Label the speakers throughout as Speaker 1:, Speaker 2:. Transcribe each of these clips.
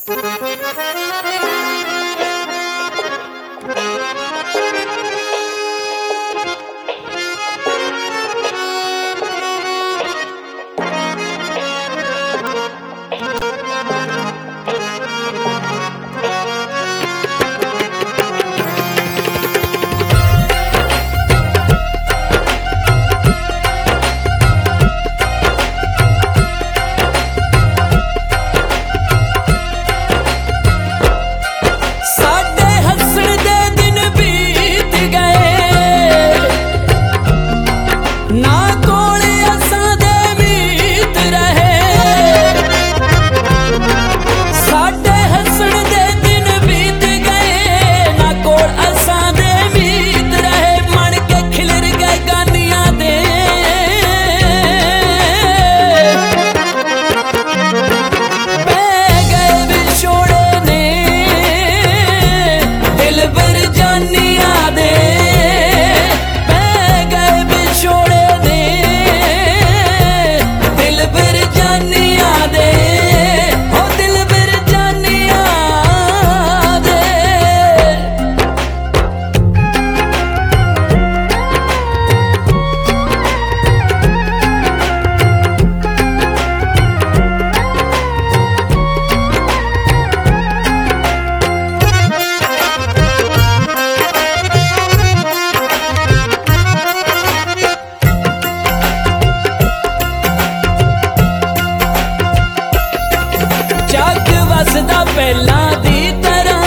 Speaker 1: पहला दी तरह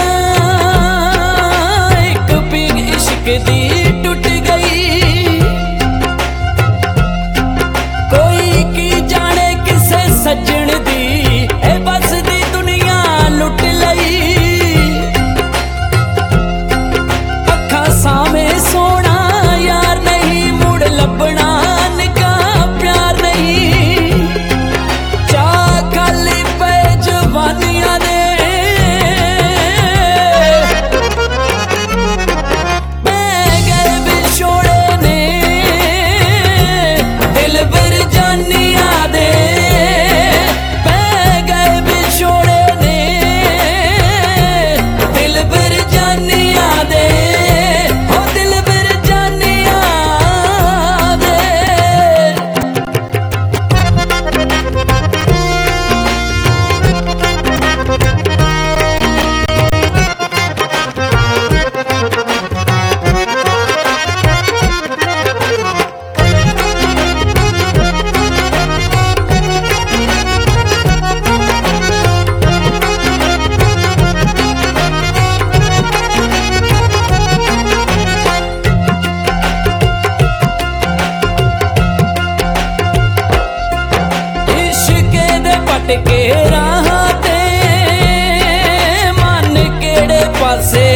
Speaker 1: एक पिग इश्क दी टूट गई। कोई की जाने किसे सज्जन दी ए बस दी दुनिया लुट लई। अखा सामे सोना यार नहीं मुड़ लभना निगाह प्यार नहीं। चा खाली पे जवानियां दे के राह ते मन केड़े पासे